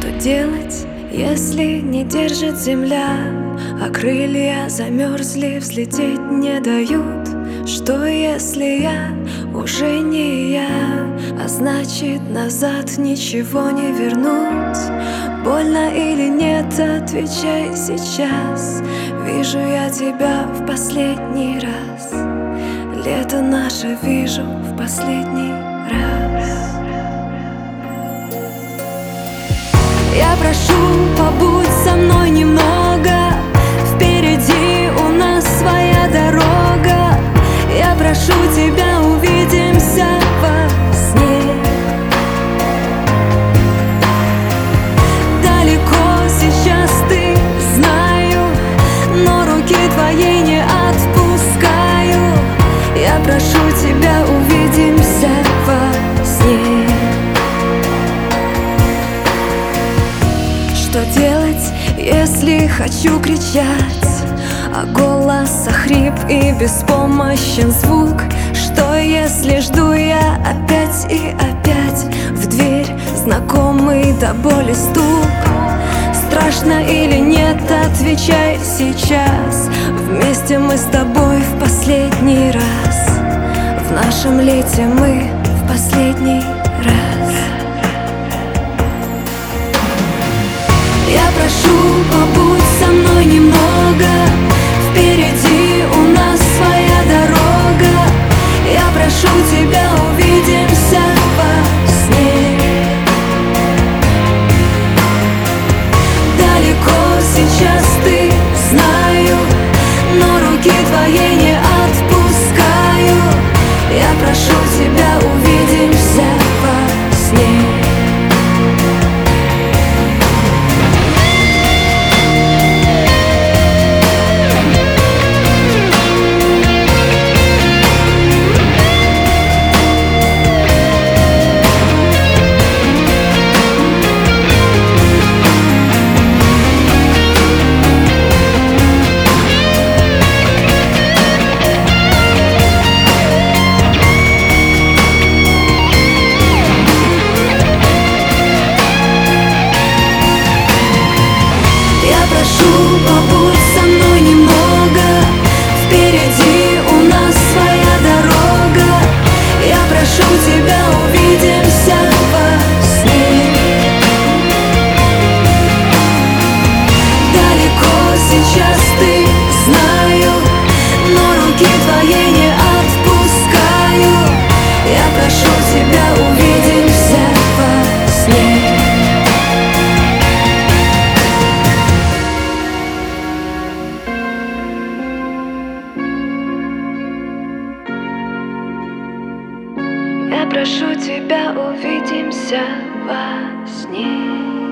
Что делать, если не держит земля, а крылья замерзли, взлететь не дают? Что если я уже не я, а значит назад ничего не вернуть? Больно или нет, отвечай сейчас. Вижу я тебя в последний раз. Лето наше вижу в последний раз. Я прошу, побудь со мной немного. Впереди у нас своя дорога. Я прошу тебя, увидимся во сне. Далеко сейчас ты, знаю, но руки твоей не отпускаю. Я прошу тебя, увидимся во сне. Что делать, если хочу кричать, а голос охрип и беспомощен звук? Что если жду я опять и опять в дверь знакомый до боли стук? Страшно или нет, отвечай сейчас. Вместе мы с тобой в последний раз. В нашем лете мы в последний раз. Я прошу, побудь со мной немного. Впереди у нас своя дорога. Я прошу тебя, увидимся во сне. Далеко сейчас ты, знаю, но руки твоей не отпускаю. Я прошу тебя, увидимся во сне. Побудь со мной немного. Впереди у нас своя дорога. Я прошу тебя, увидимся во сне. Далеко сейчас ты, знаю, но руки твоей не отпускаю. Я прошу тебя, увидимся во сне. Я прошу тебя, увидимся во сне.